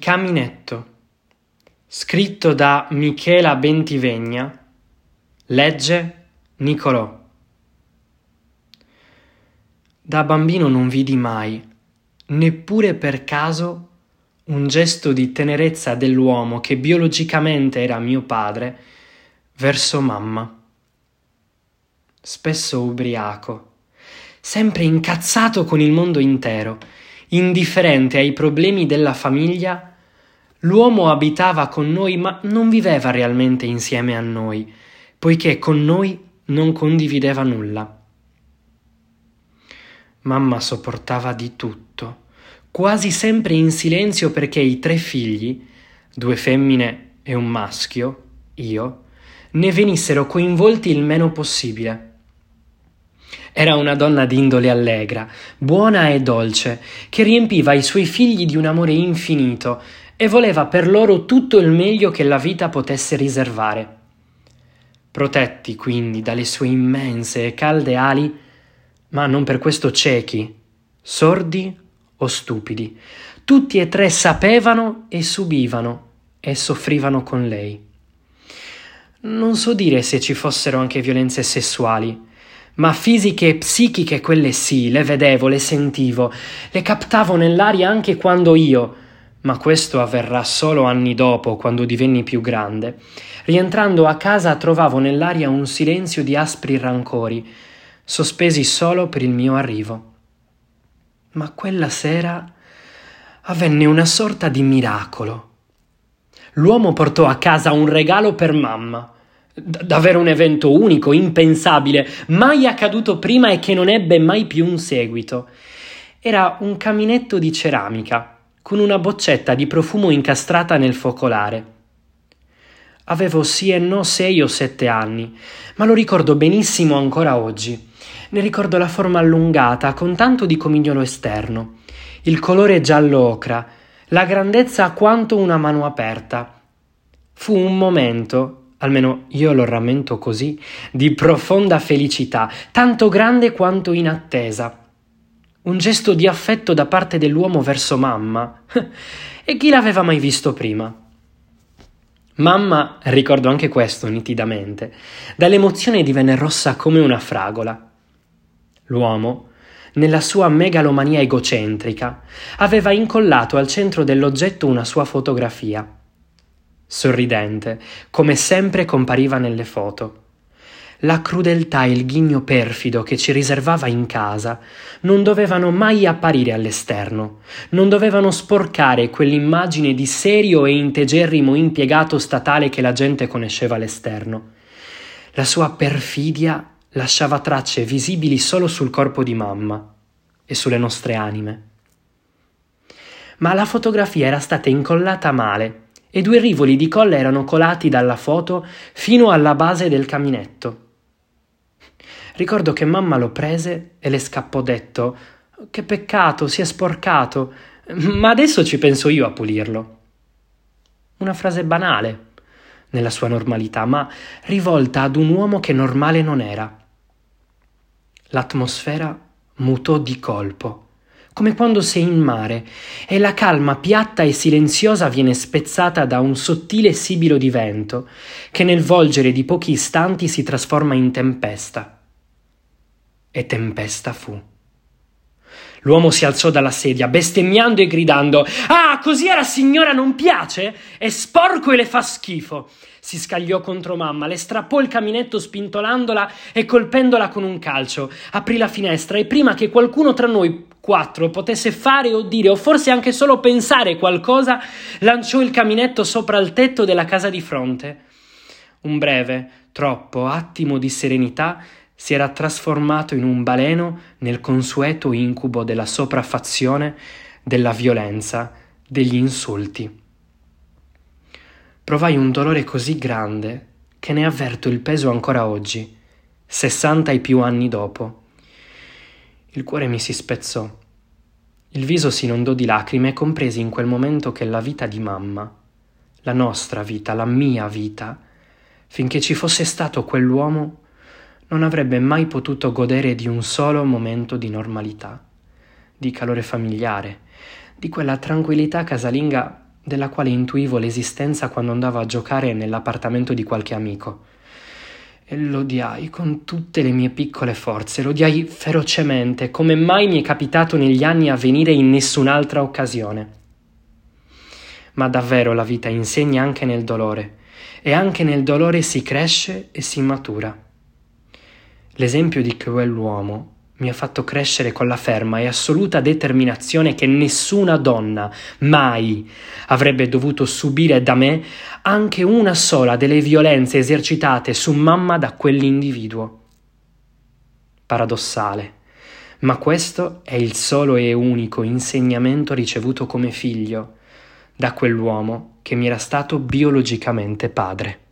caminetto, scritto da Michela Bentivegna, legge Nicolò. Da bambino non vidi mai, neppure per caso, un gesto di tenerezza dell'uomo che biologicamente era mio padre verso mamma. Spesso ubriaco, sempre incazzato con il mondo intero, indifferente ai problemi della famiglia, l'uomo abitava con noi ma non viveva realmente insieme a noi, poiché con noi non condivideva nulla. Mamma sopportava di tutto, quasi sempre in silenzio perché i 3 figli, 2 femmine e un maschio, io, ne venissero coinvolti il meno possibile. Era una donna d'indole allegra, buona e dolce, che riempiva i suoi figli di un amore infinito e voleva per loro tutto il meglio che la vita potesse riservare. Protetti quindi dalle sue immense e calde ali, ma non per questo ciechi, sordi o stupidi, tutti e 3 sapevano e subivano e soffrivano con lei. Non so dire se ci fossero anche violenze sessuali, ma fisiche e psichiche quelle sì, le vedevo, le sentivo, le captavo nell'aria anche quando io, ma questo avverrà solo anni dopo, quando divenni più grande, rientrando a casa trovavo nell'aria un silenzio di aspri rancori, sospesi solo per il mio arrivo. Ma quella sera avvenne una sorta di miracolo. L'uomo portò a casa un regalo per mamma. Davvero un evento unico, impensabile, mai accaduto prima e che non ebbe mai più un seguito. Era un caminetto di ceramica, con una boccetta di profumo incastrata nel focolare. Avevo sì e no 6 o 7 anni, ma lo ricordo benissimo ancora oggi. Ne ricordo la forma allungata, con tanto di comignolo esterno, il colore giallo ocra, la grandezza quanto una mano aperta. Fu un momento, almeno io lo rammento così, di profonda felicità, tanto grande quanto inattesa. Un gesto di affetto da parte dell'uomo verso mamma. E chi l'aveva mai visto prima? Mamma, ricordo anche questo nitidamente, dall'emozione divenne rossa come una fragola. L'uomo, nella sua megalomania egocentrica, aveva incollato al centro dell'oggetto una sua fotografia. Sorridente, come sempre compariva nelle foto. La crudeltà e il ghigno perfido che ci riservava in casa non dovevano mai apparire all'esterno, non dovevano sporcare quell'immagine di serio e integerrimo impiegato statale che la gente conosceva all'esterno. La sua perfidia lasciava tracce visibili solo sul corpo di mamma e sulle nostre anime. Ma la fotografia era stata incollata male e 2 rivoli di colla erano colati dalla foto fino alla base del caminetto. Ricordo che mamma lo prese e le scappò detto: «Che peccato, si è sporcato, ma adesso ci penso io a pulirlo». Una frase banale, nella sua normalità, ma rivolta ad un uomo che normale non era. L'atmosfera mutò di colpo, come quando sei in mare e la calma piatta e silenziosa viene spezzata da un sottile sibilo di vento che nel volgere di pochi istanti si trasforma in tempesta. E tempesta fu. L'uomo si alzò dalla sedia, bestemmiando e gridando: «Ah, così alla signora non piace? È sporco e le fa schifo!» Si scagliò contro mamma, le strappò il caminetto spintolandola e colpendola con un calcio. Aprì la finestra e prima che qualcuno tra noi 4 potesse fare o dire o forse anche solo pensare qualcosa, lanciò il caminetto sopra il tetto della casa di fronte. Un breve, troppo attimo di serenità si era trasformato in un baleno nel consueto incubo della sopraffazione, della violenza, degli insulti. Provai un dolore così grande che ne avverto il peso ancora oggi, 60 e più anni dopo. Il cuore mi si spezzò. Il viso si inondò di lacrime e compresi in quel momento che la vita di mamma, la nostra vita, la mia vita, finché ci fosse stato quell'uomo, non avrebbe mai potuto godere di un solo momento di normalità, di calore familiare, di quella tranquillità casalinga della quale intuivo l'esistenza quando andavo a giocare nell'appartamento di qualche amico. E l'odiai con tutte le mie piccole forze, l'odiai ferocemente, come mai mi è capitato negli anni a venire in nessun'altra occasione. Ma davvero la vita insegna anche nel dolore, e anche nel dolore si cresce e si matura. L'esempio di quell'uomo mi ha fatto crescere con la ferma e assoluta determinazione che nessuna donna mai avrebbe dovuto subire da me anche una sola delle violenze esercitate su mamma da quell'individuo. Paradossale, ma questo è il solo e unico insegnamento ricevuto come figlio da quell'uomo che mi era stato biologicamente padre.